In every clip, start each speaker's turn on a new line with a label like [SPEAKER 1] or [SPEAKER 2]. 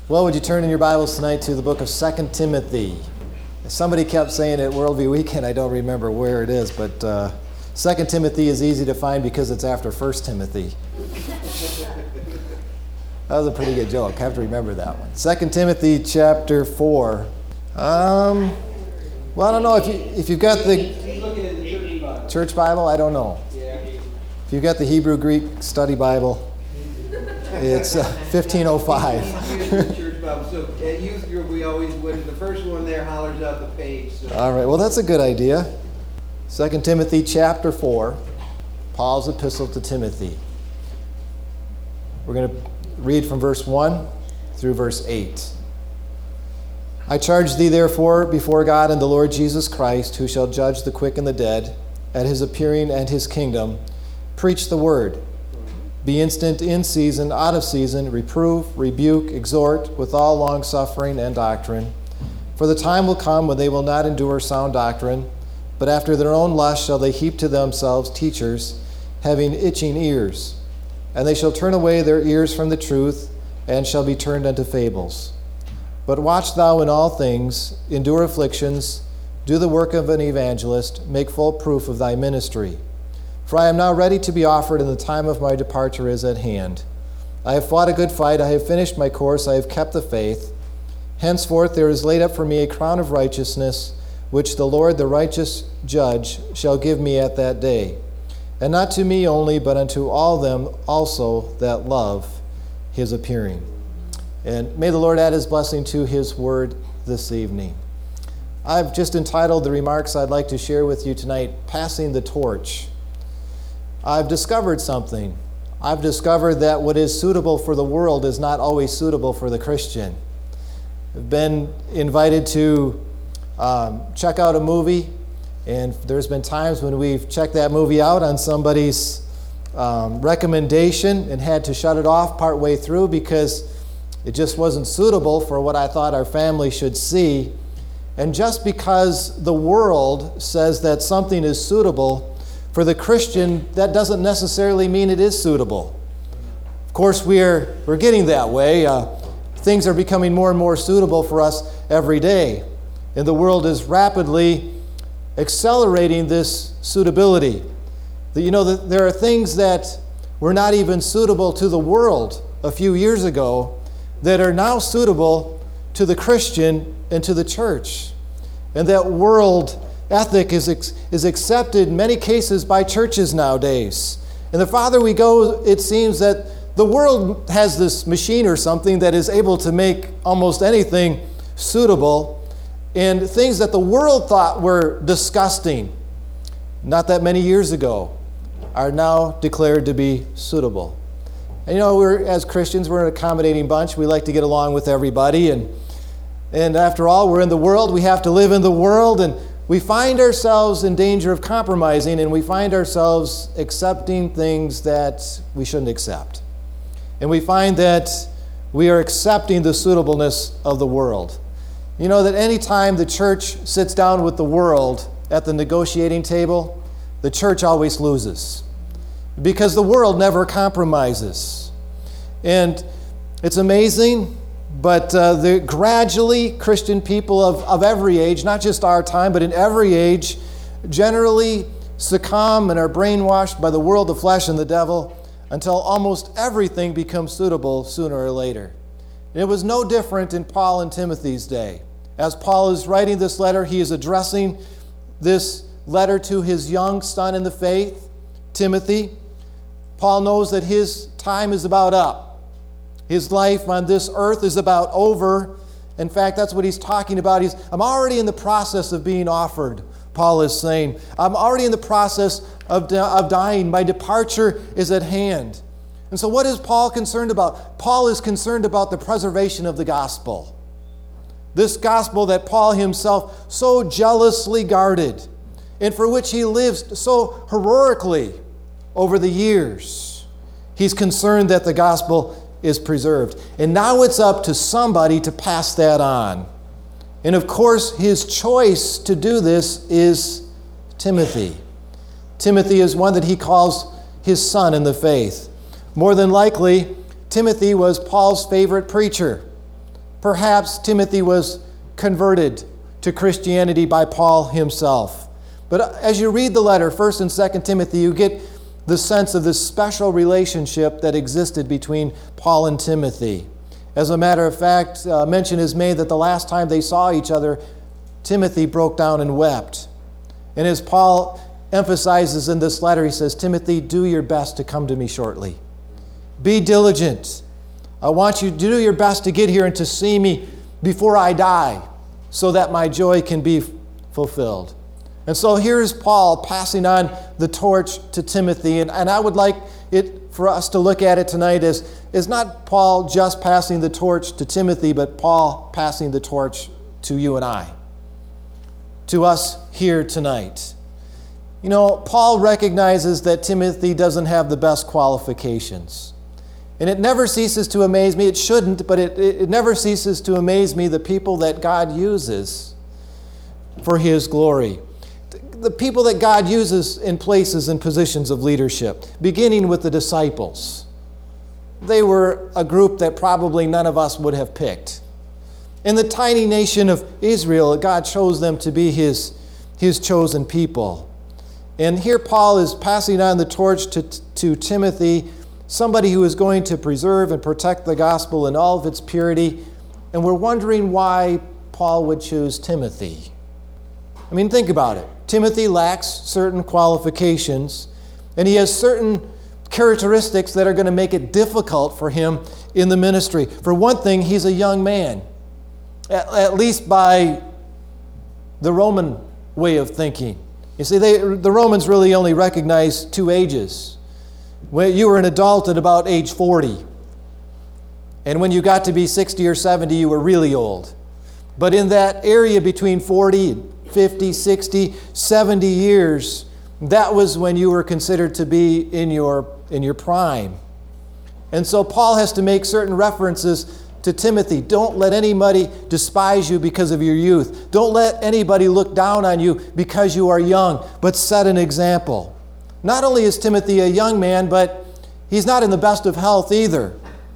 [SPEAKER 1] Well, would you turn in your Bibles tonight to the book of 2 Timothy? Somebody kept saying at Worldview Weekend, I don't remember where it is, but 2 Timothy is easy to find because it's after 1 Timothy. That was a pretty good joke. I have to remember that one. 2 Timothy chapter 4. Well, I don't know if you've got the church Bible. I don't know. If you've got the Hebrew Greek study Bible, it's 1505.
[SPEAKER 2] So at youth group, we always would. The first one there hollers out the page. So.
[SPEAKER 1] All right. Well, that's a good idea. 2 Timothy chapter 4, Paul's epistle to Timothy. We're going to read from verse 1 through verse 8. I charge thee therefore before God and the Lord Jesus Christ, who shall judge the quick and the dead, at his appearing and his kingdom, preach the word. Be instant in season, out of season, reprove, rebuke, exhort, with all longsuffering and doctrine. For the time will come when they will not endure sound doctrine, but after their own lust shall they heap to themselves teachers, having itching ears. And they shall turn away their ears from the truth, and shall be turned unto fables. But watch thou in all things, endure afflictions, do the work of an evangelist, make full proof of thy ministry. For I am now ready to be offered, and the time of my departure is at hand. I have fought a good fight, I have finished my course, I have kept the faith. Henceforth there is laid up for me a crown of righteousness, which the Lord, the righteous judge, shall give me at that day. And not to me only, but unto all them also that love his appearing. And may the Lord add his blessing to his word this evening. I've just entitled the remarks I'd like to share with you tonight, Passing the Torch. I've discovered something. I've discovered that what is suitable for the world is not always suitable for the Christian. I've been invited to check out a movie, and there's been times when we've checked that movie out on somebody's recommendation and had to shut it off partway through because it just wasn't suitable for what I thought our family should see. And just because the world says that something is suitable for the Christian, that doesn't necessarily mean it is suitable. Of course, we're getting that way. Things are becoming more and more suitable for us every day. And the world is rapidly accelerating this suitability. There are things that were not even suitable to the world a few years ago that are now suitable to the Christian and to the church. And that world ethic is accepted in many cases by churches nowadays. And the farther we go, it seems that the world has this machine or something that is able to make almost anything suitable. And things that the world thought were disgusting not that many years ago are now declared to be suitable. And as Christians, we're an accommodating bunch. We like to get along with everybody. And after all, we're in the world. We have to live in the world. And we find ourselves in danger of compromising, and we find ourselves accepting things that we shouldn't accept. And we find that we are accepting the suitableness of the world. That any time the church sits down with the world at the negotiating table, the church always loses. Because the world never compromises. And it's amazing, but gradually Christian people of every age, not just our time, but in every age, generally succumb and are brainwashed by the world, the flesh, and the devil until almost everything becomes suitable sooner or later. And it was no different in Paul and Timothy's day. As Paul is writing this letter, he is addressing this letter to his young son in the faith, Timothy. Paul knows that his time is about up. His life on this earth is about over. In fact, that's what he's talking about. I'm already in the process of being offered, Paul is saying. I'm already in the process of dying. My departure is at hand. And so what is Paul concerned about? Paul is concerned about the preservation of the gospel. This gospel that Paul himself so jealously guarded and for which he lives so heroically over the years. He's concerned that the gospel is preserved. And now it's up to somebody to pass that on. And of course, his choice to do this is Timothy. Timothy is one that he calls his son in the faith. More than likely, Timothy was Paul's favorite preacher. Perhaps Timothy was converted to Christianity by Paul himself. But as you read the letter, 1st and 2nd Timothy, you get the sense of this special relationship that existed between Paul and Timothy. As a matter of fact, mention is made that the last time they saw each other, Timothy broke down and wept. And as Paul emphasizes in this letter, he says, Timothy, do your best to come to me shortly. Be diligent. I want you to do your best to get here and to see me before I die, so that my joy can be fulfilled. And so here's Paul passing on the torch to Timothy. And I would like it for us to look at it tonight as not Paul just passing the torch to Timothy, but Paul passing the torch to you and I, to us here tonight. You know, Paul recognizes that Timothy doesn't have the best qualifications. And it never ceases to amaze me. It shouldn't, but it never ceases to amaze me the people that God uses for His glory. The people that God uses in places and positions of leadership, beginning with the disciples. They were a group that probably none of us would have picked. In the tiny nation of Israel, God chose them to be His chosen people. And here Paul is passing on the torch to Timothy, somebody who is going to preserve and protect the gospel in all of its purity. And we're wondering why Paul would choose Timothy. I mean, think about it. Timothy lacks certain qualifications, and he has certain characteristics that are going to make it difficult for him in the ministry. For one thing, he's a young man, at least by the Roman way of thinking. You see, the Romans really only recognized two ages. When you were an adult at about age 40, and when you got to be 60 or 70, you were really old. But in that area between 40 and 50, 60, 70 years, that was when you were considered to be in your prime. And so Paul has to make certain references to Timothy. Don't let anybody despise you because of your youth. Don't let anybody look down on you because you are young, but set an example. Not only is Timothy a young man, but he's not in the best of health either.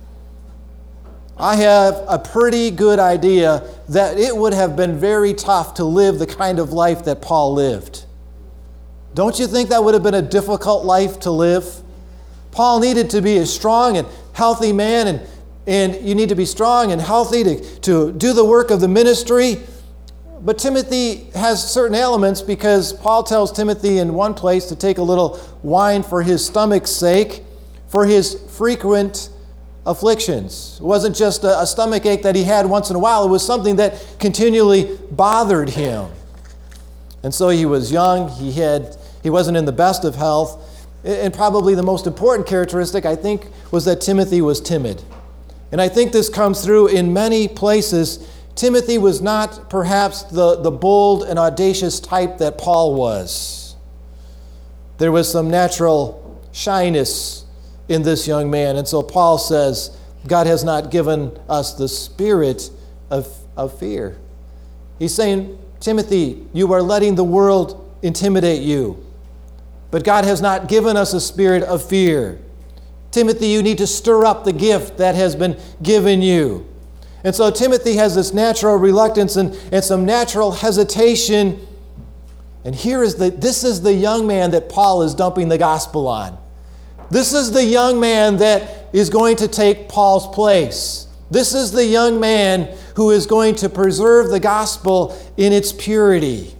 [SPEAKER 1] I have a pretty good idea that it would have been very tough to live the kind of life that Paul lived. Don't you think that would have been a difficult life to live? Paul needed to be a strong and healthy man, and you need to be strong and healthy to do the work of the ministry. But Timothy has certain elements, because Paul tells Timothy in one place to take a little wine for his stomach's sake, for his frequent afflictions. It wasn't just a stomach ache that he had once in a while. It was something that continually bothered him. And so he was young. He wasn't in the best of health. And probably the most important characteristic, I think, was that Timothy was timid. And I think this comes through in many places. Timothy was not perhaps the bold and audacious type that Paul was. There was some natural shyness in this young man. And so Paul says, God has not given us the spirit of fear. He's saying, Timothy, you are letting the world intimidate you. But God has not given us a spirit of fear. Timothy, you need to stir up the gift that has been given you. And so Timothy has this natural reluctance and some natural hesitation. And this is the young man that Paul is dumping the gospel on. This is the young man that is going to take Paul's place. This is the young man who is going to preserve the gospel in its purity.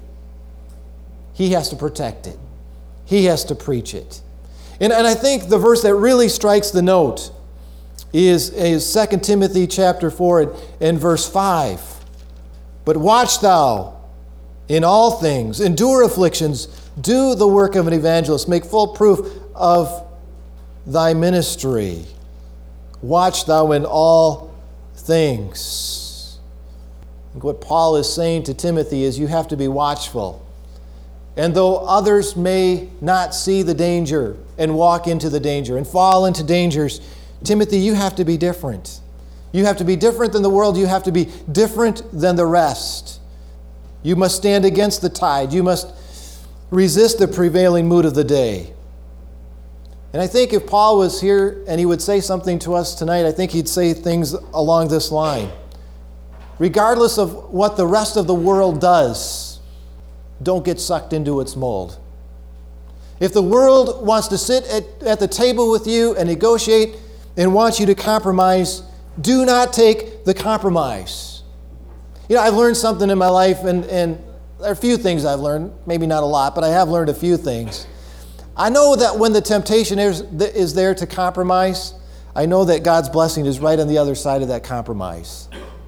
[SPEAKER 1] He has to protect it. He has to preach it. And I think the verse that really strikes the note is 2 Timothy chapter 4 and verse 5. But watch thou in all things, endure afflictions, do the work of an evangelist, make full proof of thy ministry. Watch thou in all things. What Paul is saying to Timothy is you have to be watchful. And though others may not see the danger and walk into the danger and fall into dangers, Timothy, you have to be different. You have to be different than the world. You have to be different than the rest. You must stand against the tide. You must resist the prevailing mood of the day. And I think if Paul was here and he would say something to us tonight, I think he'd say things along this line. regardless of what the rest of the world does, don't get sucked into its mold. If the world wants to sit at the table with you and negotiate and wants you to compromise, do not take the compromise. You know, I've learned something in my life, and there are a few things I've learned, maybe not a lot, but I have learned a few things. I know that when the temptation is there to compromise, I know that God's blessing is right on the other side of that compromise.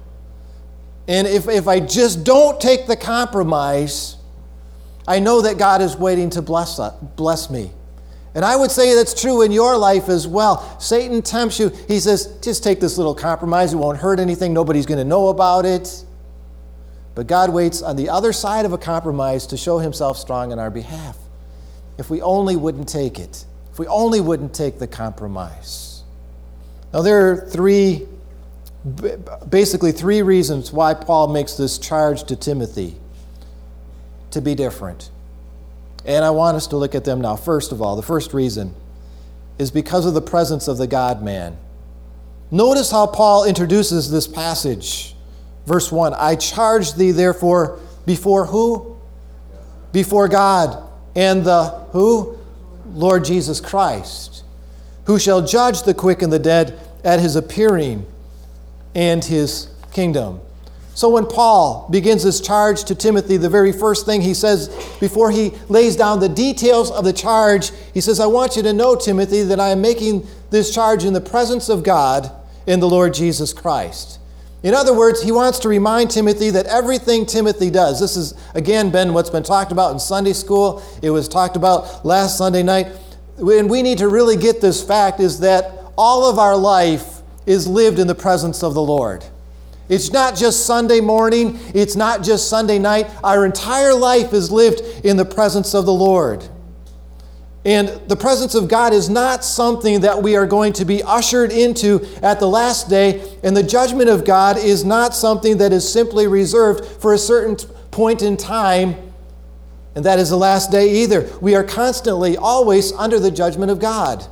[SPEAKER 1] And if I just don't take the compromise, I know that God is waiting to bless me. And I would say that's true in your life as well. Satan tempts you. He says, just take this little compromise. It won't hurt anything. Nobody's going to know about it. But God waits on the other side of a compromise to show himself strong on our behalf. If we only wouldn't take it. If we only wouldn't take the compromise. Now there are basically three reasons why Paul makes this charge to Timothy to be different. And I want us to look at them now. First of all, the first reason is because of the presence of the God-man. Notice how Paul introduces this passage. Verse 1, I charge thee therefore before who? Before God and the who? Lord Jesus Christ, who shall judge the quick and the dead at his appearing and his kingdom. So when Paul begins his charge to Timothy, the very first thing he says before he lays down the details of the charge, he says, I want you to know, Timothy, that I am making this charge in the presence of God and the Lord Jesus Christ. In other words, he wants to remind Timothy that everything Timothy does, this has again been what's been talked about in Sunday school, it was talked about last Sunday night, and we need to really get this fact, is that all of our life is lived in the presence of the Lord. It's not just Sunday morning. It's not just Sunday night. Our entire life is lived in the presence of the Lord. And the presence of God is not something that we are going to be ushered into at the last day. And the judgment of God is not something that is simply reserved for a certain point in time. And that is the last day either. We are constantly, always under the judgment of God.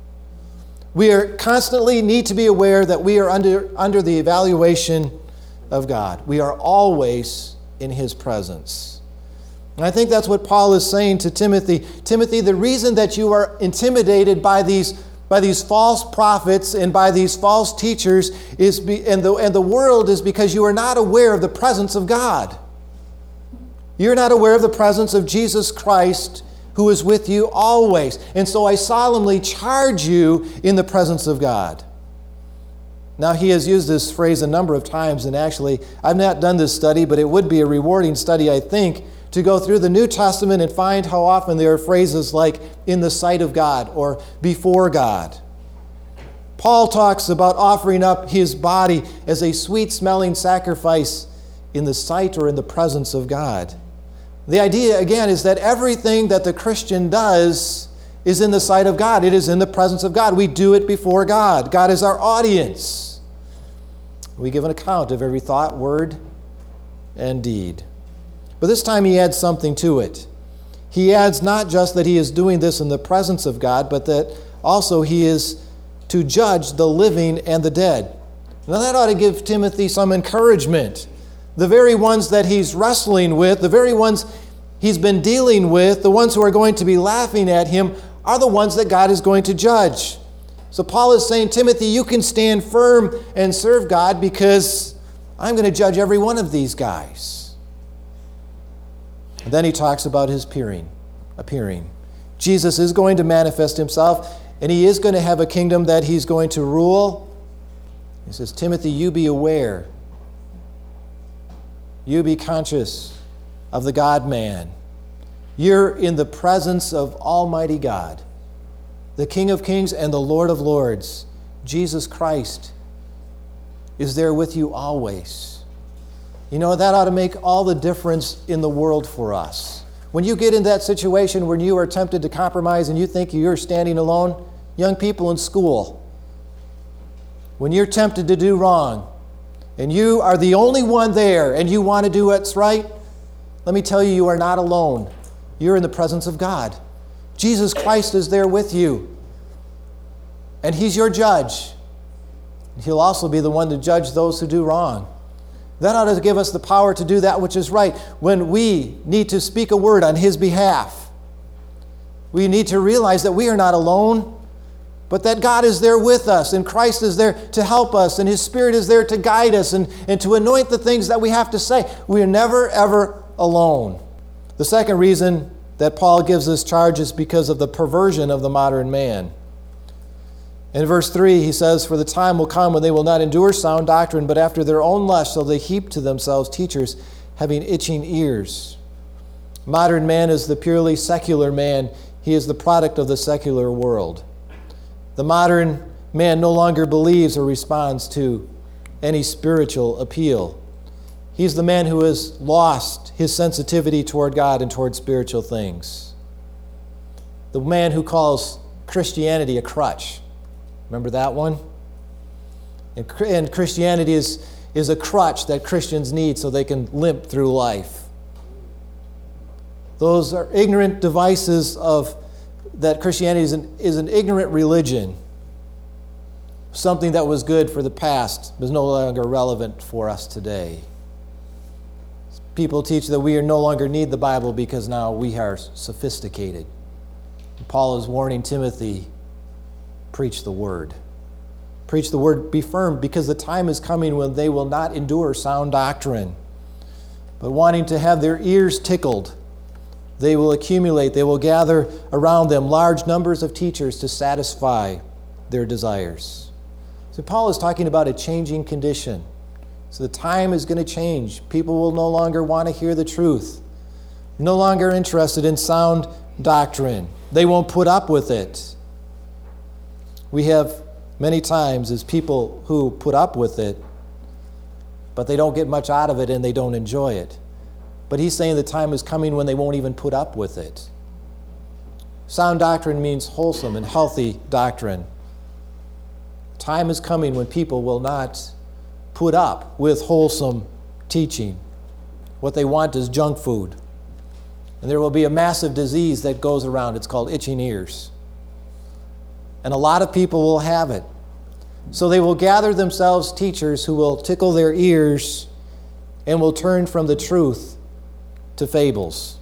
[SPEAKER 1] We are constantly need to be aware that we are under the evaluation of God. We are always in his presence. And I think that's what Paul is saying to Timothy. Timothy, the reason that you are intimidated by these false prophets and by these false teachers and the world is because you are not aware of the presence of God. You're not aware of the presence of Jesus Christ, who is with you always. And so I solemnly charge you in the presence of God. Now, he has used this phrase a number of times, and actually, I've not done this study, but it would be a rewarding study, I think, to go through the New Testament and find how often there are phrases like, in the sight of God, or before God. Paul talks about offering up his body as a sweet-smelling sacrifice in the sight or in the presence of God. The idea, again, is that everything that the Christian does is in the sight of God. It is in the presence of God. We do it before God. God is our audience. We give an account of every thought, word, and deed. But this time he adds something to it. He adds not just that he is doing this in the presence of God, but that also he is to judge the living and the dead. Now that ought to give Timothy some encouragement. The very ones that he's wrestling with, the very ones he's been dealing with, the ones who are going to be laughing at him, are the ones that God is going to judge. So Paul is saying, Timothy, you can stand firm and serve God because I'm going to judge every one of these guys. And then he talks about his appearing. Jesus is going to manifest himself, and he is going to have a kingdom that he's going to rule. He says, Timothy, you be aware. You be conscious of the God-man. You're in the presence of Almighty God, the King of Kings and the Lord of Lords. Jesus Christ is there with you always. You know, that ought to make all the difference in the world for us. When you get in that situation when you are tempted to compromise and you think you're standing alone, young people in school, when you're tempted to do wrong, and you are the only one there, and you want to do what's right, let me tell you, you are not alone. You're in the presence of God. Jesus Christ is there with you. And he's your judge. He'll also be the one to judge those who do wrong. That ought to give us the power to do that which is right. When we need to speak a word on His behalf, we need to realize that we are not alone, but that God is there with us, and Christ is there to help us, and His Spirit is there to guide us and to anoint the things that we have to say. We are never, ever alone. The second reason that Paul gives this charge is because of the perversion of the modern man. In verse 3, he says, "For the time will come when they will not endure sound doctrine, but after their own lust shall they heap to themselves teachers having itching ears." Modern man is the purely secular man. He is the product of the secular world. The modern man no longer believes or responds to any spiritual appeal. He's the man who has lost his sensitivity toward God and toward spiritual things. The man who calls Christianity a crutch. Remember that one? And Christianity is a crutch that Christians need so they can limp through life. Those are ignorant devices of that Christianity is an ignorant religion. Something that was good for the past is no longer relevant for us today. People teach that we no longer need the Bible because now we are sophisticated. Paul is warning Timothy, preach the word. Preach the word, be firm, because the time is coming when they will not endure sound doctrine. But wanting to have their ears tickled, they will accumulate, they will gather around them large numbers of teachers to satisfy their desires. So Paul is talking about a changing condition. So the time is going to change. People will no longer want to hear the truth, no longer interested in sound doctrine. They won't put up with it. We have many times as people who put up with it, but they don't get much out of it and they don't enjoy it. But he's saying the time is coming when they won't even put up with it. Sound doctrine means wholesome and healthy doctrine. Time is coming when people will not put up with wholesome teaching. What they want is junk food. And there will be a massive disease that goes around. It's called itching ears. And a lot of people will have it. So they will gather themselves teachers who will tickle their ears and will turn from the truth to fables.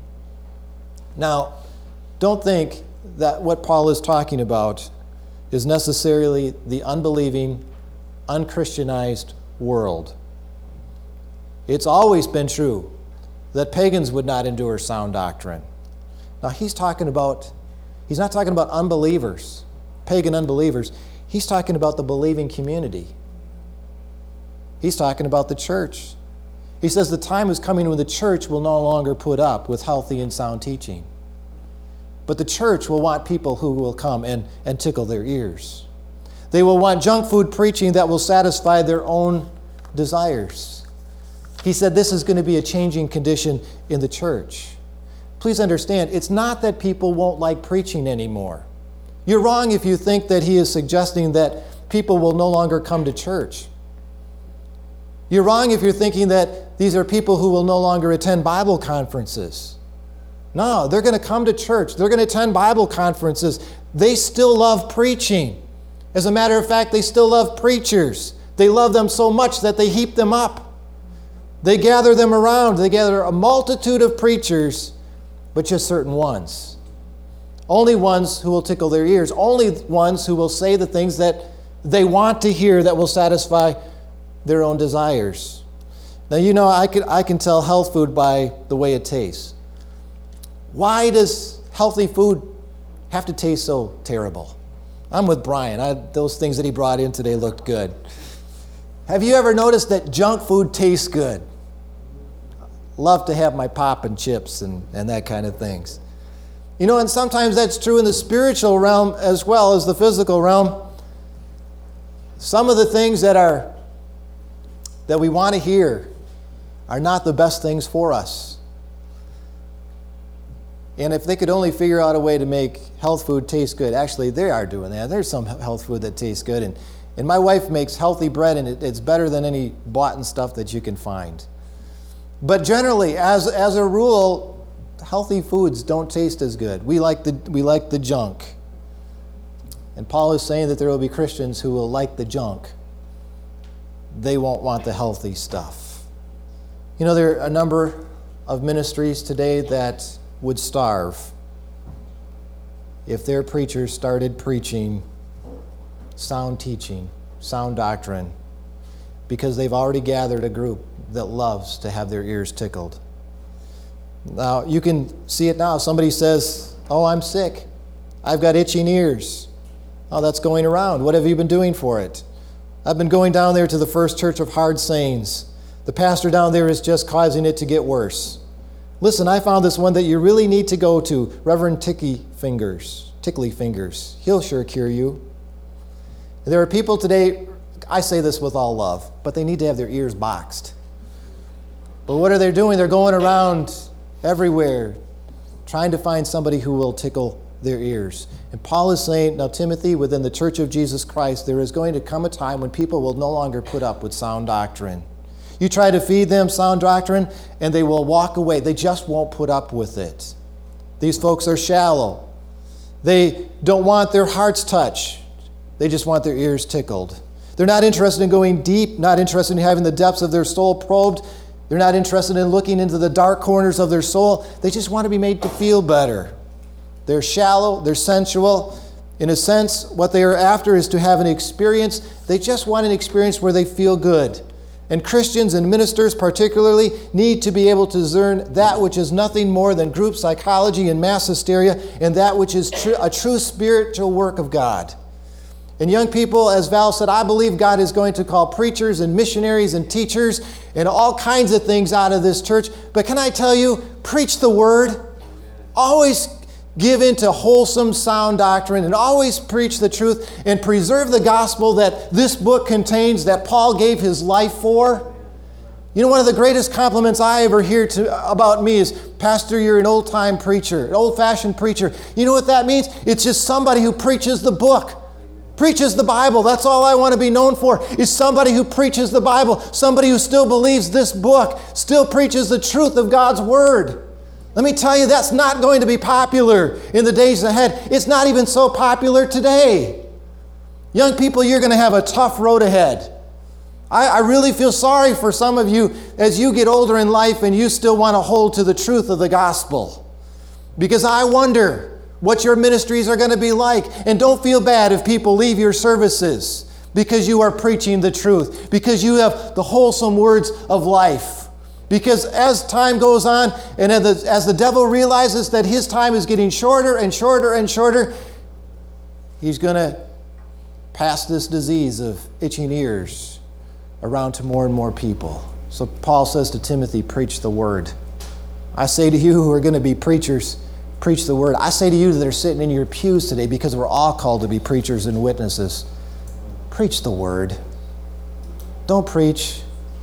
[SPEAKER 1] Now, don't think that what Paul is talking about is necessarily the unbelieving, unchristianized world. It's always been true that pagans would not endure sound doctrine. Now, he's not talking about unbelievers, pagan unbelievers. He's talking about the believing community. He's talking about the church. He says the time is coming when the church will no longer put up with healthy and sound teaching. But the church will want people who will come and tickle their ears. They will want junk food preaching that will satisfy their own desires. He said this is going to be a changing condition in the church. Please understand, it's not that people won't like preaching anymore. You're wrong if you think that he is suggesting that people will no longer come to church. You're wrong if you're thinking that these are people who will no longer attend Bible conferences. No, they're going to come to church. They're going to attend Bible conferences. They still love preaching. As a matter of fact, they still love preachers. They love them so much that they heap them up. They gather them around. They gather a multitude of preachers, but just certain ones. Only ones who will tickle their ears. Only ones who will say the things that they want to hear that will satisfy their own desires. Now, you know, I can tell health food by the way it tastes. Why does healthy food have to taste so terrible? I'm with Brian. Those things that he brought in today looked good. Have you ever noticed that junk food tastes good? Love to have my pop and chips and that kind of things. You know, and sometimes that's true in the spiritual realm as well as the physical realm. Some of the things that we want to hear are not the best things for us. And if they could only figure out a way to make health food taste good, actually they are doing that. There's some health food that tastes good. And my wife makes healthy bread, and it's better than any bought-in stuff that you can find. But generally, as a rule, healthy foods don't taste as good. We like the junk. And Paul is saying that there will be Christians who will like the junk. They won't want the healthy stuff. You know, there are a number of ministries today that would starve if their preachers started preaching sound teaching, sound doctrine, because they've already gathered a group that loves to have their ears tickled. Now, you can see it now. Somebody says, "Oh, I'm sick. I've got itching ears." Oh, that's going around. What have you been doing for it? I've been going down there to the First Church of Hard Sayings. The pastor down there is just causing it to get worse. Listen, I found this one that you really need to go to, Reverend Tickly Fingers. He'll sure cure you. There are people today, I say this with all love, but they need to have their ears boxed. But what are they doing? They're going around everywhere trying to find somebody who will tickle their ears. And Paul is saying, now Timothy, within the Church of Jesus Christ, there is going to come a time when people will no longer put up with sound doctrine. You try to feed them sound doctrine, and they will walk away. They just won't put up with it. These folks are shallow. They don't want their hearts touched. They just want their ears tickled. They're not interested in going deep, not interested in having the depths of their soul probed. They're not interested in looking into the dark corners of their soul. They just want to be made to feel better. They're shallow, they're sensual. In a sense, what they are after is to have an experience. They just want an experience where they feel good. And Christians and ministers particularly need to be able to discern that which is nothing more than group psychology and mass hysteria, and that which is a true spiritual work of God. And young people, as Val said, I believe God is going to call preachers and missionaries and teachers and all kinds of things out of this church. But can I tell you, preach the word. Always give into wholesome, sound doctrine, and always preach the truth and preserve the gospel that this book contains, that Paul gave his life for. You know, one of the greatest compliments I ever hear about me is, "Pastor, you're an old-time preacher, an old-fashioned preacher." You know what that means? It's just somebody who preaches the book, preaches the Bible. That's all I want to be known for, is somebody who preaches the Bible, somebody who still believes this book, still preaches the truth of God's Word. Let me tell you, that's not going to be popular in the days ahead. It's not even so popular today. Young people, you're going to have a tough road ahead. I really feel sorry for some of you as you get older in life and you still want to hold to the truth of the gospel. Because I wonder what your ministries are going to be like. And don't feel bad if people leave your services because you are preaching the truth, because you have the wholesome words of life. Because as time goes on, and as the devil realizes that his time is getting shorter and shorter and shorter, he's going to pass this disease of itching ears around to more and more people. So Paul says to Timothy, preach the word. I say to you who are going to be preachers, preach the word. I say to you that are sitting in your pews today, because we're all called to be preachers and witnesses, preach the word. Don't preach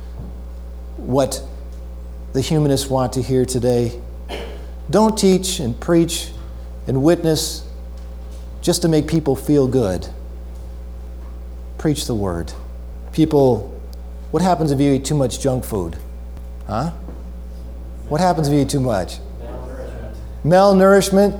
[SPEAKER 1] what the humanists want to hear today. Don't teach and preach and witness just to make people feel good. Preach the word. People, what happens if you eat too much junk food? Huh? What happens if you eat too much? Malnourishment.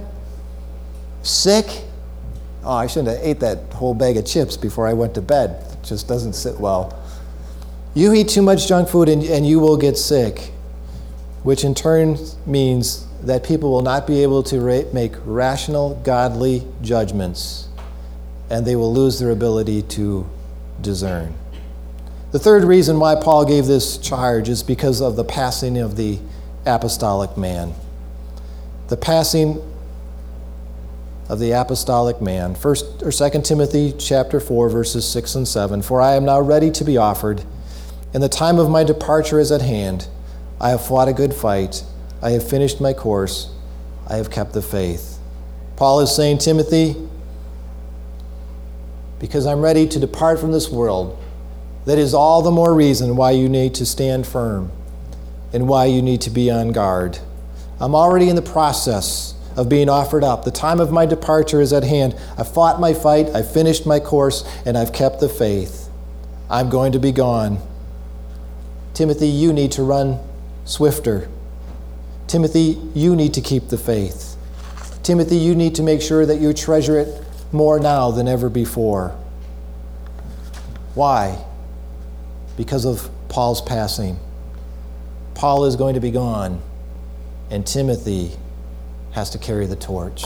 [SPEAKER 1] Sick. Oh, I shouldn't have ate that whole bag of chips before I went to bed. It just doesn't sit well. You eat too much junk food and you will get sick, which in turn means that people will not be able to make rational, godly judgments, and they will lose their ability to discern. The third reason why Paul gave this charge is because of the passing of the apostolic man. The passing of the apostolic man. 1 or 2 Timothy chapter 4, verses 6 and 7. For I am now ready to be offered, and the time of my departure is at hand. I have fought a good fight. I have finished my course. I have kept the faith. Paul is saying, Timothy, because I'm ready to depart from this world, that is all the more reason why you need to stand firm and why you need to be on guard. I'm already in the process of being offered up. The time of my departure is at hand. I've fought my fight. I've finished my course, and I've kept the faith. I'm going to be gone. Timothy, you need to run swifter. Timothy, you need to keep the faith. Timothy, you need to make sure that you treasure it more now than ever before. Why? Because of Paul's passing. Paul is going to be gone, and Timothy has to carry the torch.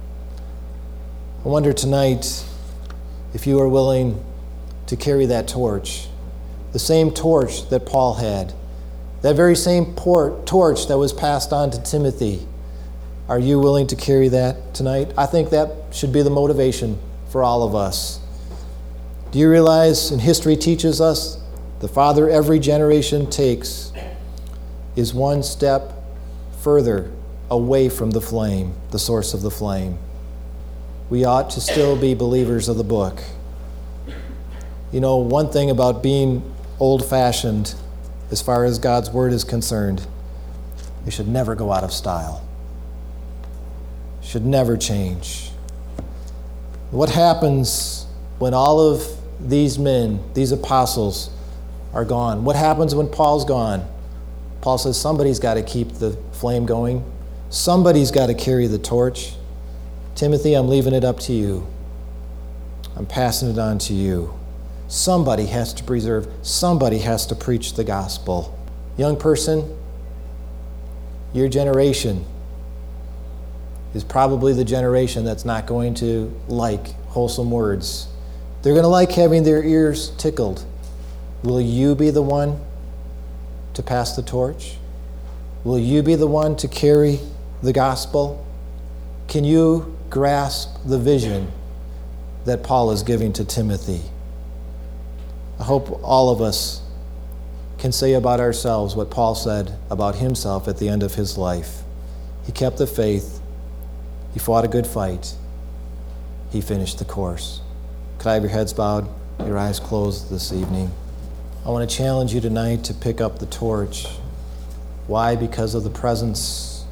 [SPEAKER 1] I wonder tonight if you are willing to carry that torch, the same torch that Paul had, that very same torch that was passed on to Timothy. Are you willing to carry that tonight? I think that should be the motivation for all of us. Do you realize, and history teaches us, the farther every generation takes is one step further away from the flame, the source of the flame. We ought to still be believers of the book. You know, one thing about being old-fashioned as far as God's word is concerned, it should never go out of style. Should never change. What happens when all of these men, these apostles, are gone? What happens when Paul's gone? Paul says somebody's got to keep the flame going. Somebody's got to carry the torch. Timothy, I'm leaving it up to you. I'm passing it on to you. Somebody has to preserve. Somebody has to preach the gospel. Young person, your generation is probably the generation that's not going to like wholesome words. They're going to like having their ears tickled. Will you be the one to pass the torch? Will you be the one to carry the gospel? Can you grasp the vision that Paul is giving to Timothy? I hope all of us can say about ourselves what Paul said about himself at the end of his life. He kept the faith. He fought a good fight. He finished the course. Could I have your heads bowed, your eyes closed this evening? I want to challenge you tonight to pick up the torch. Why? Because of the presence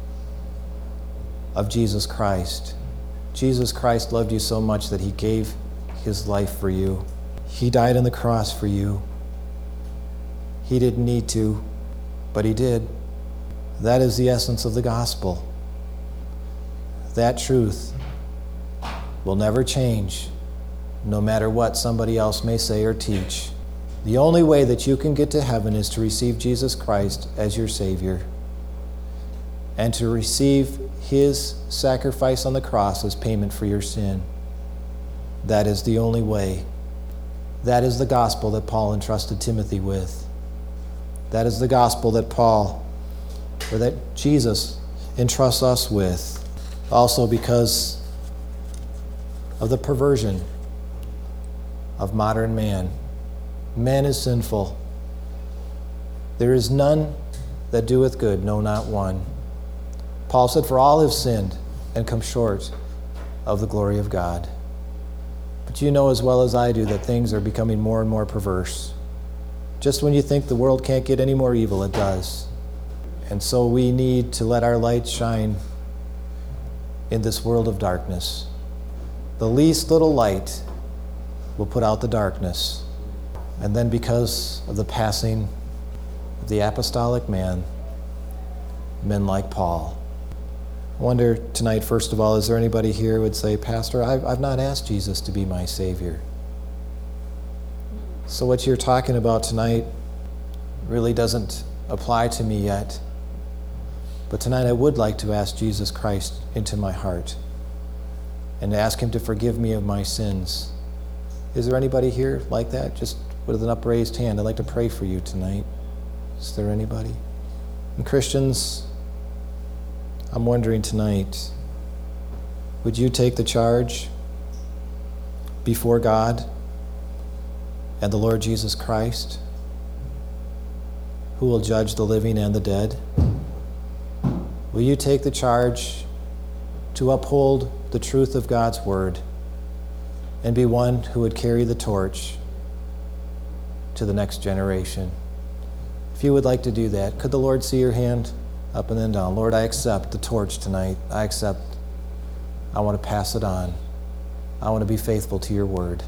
[SPEAKER 1] of Jesus Christ. Jesus Christ loved you so much that he gave his life for you. He died on the cross for you. He didn't need to, but he did. That is the essence of the gospel. That truth will never change, no matter what somebody else may say or teach. The only way that you can get to heaven is to receive Jesus Christ as your Savior and to receive his sacrifice on the cross as payment for your sin. That is the only way. That is the gospel that Paul entrusted Timothy with. That is the gospel that that Jesus entrusts us with. Also because of the perversion of modern man. Man is sinful. There is none that doeth good, no, not one. Paul said, for all have sinned and come short of the glory of God. But you know as well as I do that things are becoming more and more perverse. Just when you think the world can't get any more evil, it does. And so we need to let our light shine in this world of darkness. The least little light will put out the darkness. And then because of the passing of the apostolic man, men like Paul. I wonder tonight, first of all, is there anybody here who would say, Pastor, I've not asked Jesus to be my Savior. So what you're talking about tonight really doesn't apply to me yet. But tonight I would like to ask Jesus Christ into my heart and to ask him to forgive me of my sins. Is there anybody here like that? Just with an upraised hand, I'd like to pray for you tonight. Is there anybody? And Christians, I'm wondering tonight, would you take the charge before God and the Lord Jesus Christ, who will judge the living and the dead? Will you take the charge to uphold the truth of God's word and be one who would carry the torch to the next generation? If you would like to do that, could the Lord see your hand up and then down? Lord, I accept the torch tonight. I want to pass it on. I want to be faithful to your word.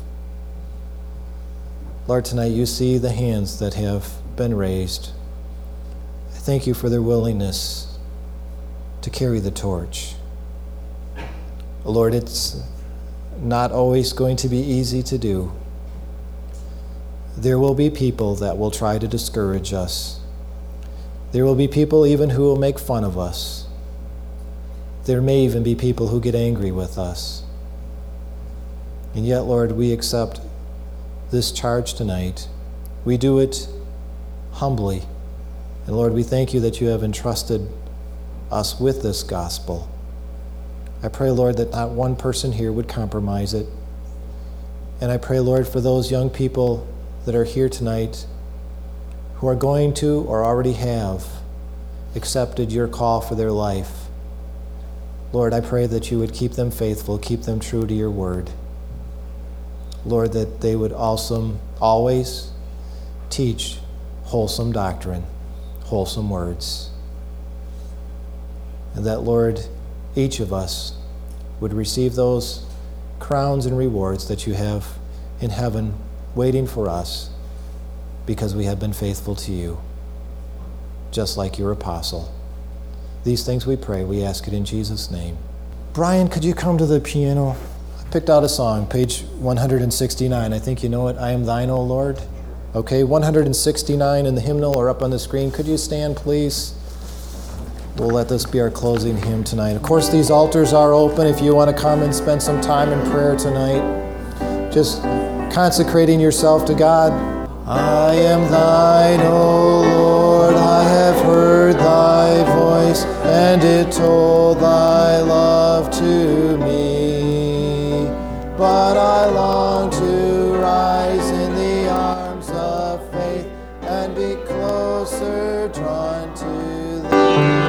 [SPEAKER 1] Lord, tonight you see the hands that have been raised. I thank you for their willingness to carry the torch. Lord, it's not always going to be easy to do. There will be people that will try to discourage us. There will be people even who will make fun of us. There may even be people who get angry with us. And yet, Lord, we accept this charge tonight. We do it humbly. And Lord, we thank you that you have entrusted us with this gospel. I pray, Lord, that not one person here would compromise it. And I pray, Lord, for those young people that are here tonight who are going to or already have accepted your call for their life. Lord, I pray that you would keep them faithful, keep them true to your word. Lord, that they would also always teach wholesome doctrine, wholesome words. And that, Lord, each of us would receive those crowns and rewards that you have in heaven waiting for us because we have been faithful to you, just like your apostle. These things we pray, we ask it in Jesus' name. Brian, could you come to the piano? I picked out a song, page 169. I think you know it. I am thine, O Lord. Okay, 169 in the hymnal or up on the screen. Could you stand, please? We'll let this be our closing hymn tonight. Of course, these altars are open if you want to come and spend some time in prayer tonight. Just consecrating yourself to God. I am thine, O Lord, I have heard thy voice, and it told thy love to me. But I long to rise in the arms of faith and be closer drawn to thee.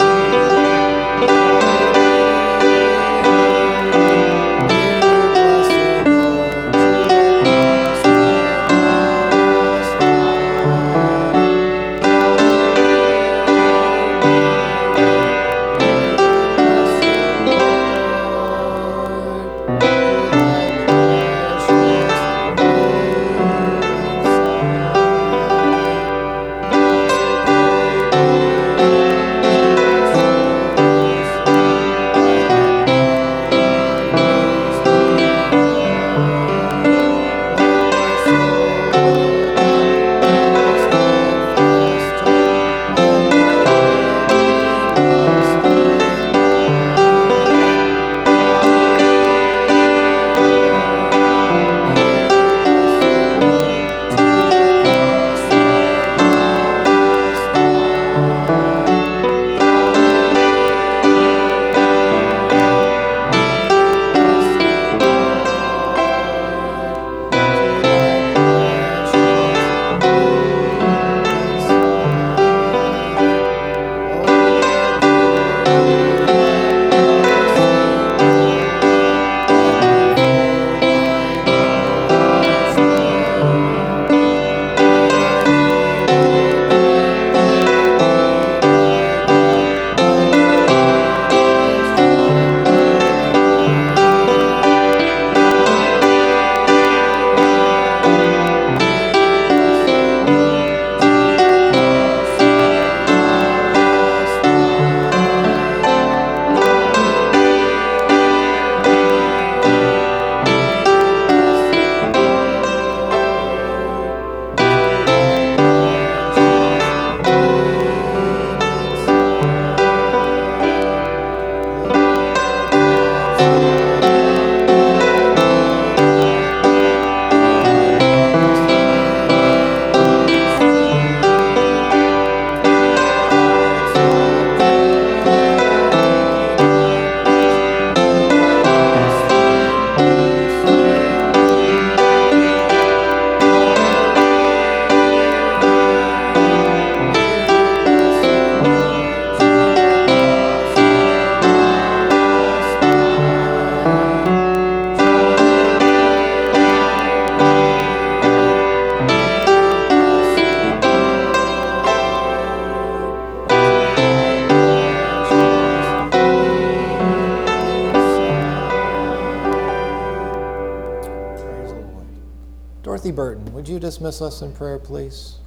[SPEAKER 1] Dorothy Burton, would you dismiss us in prayer, please?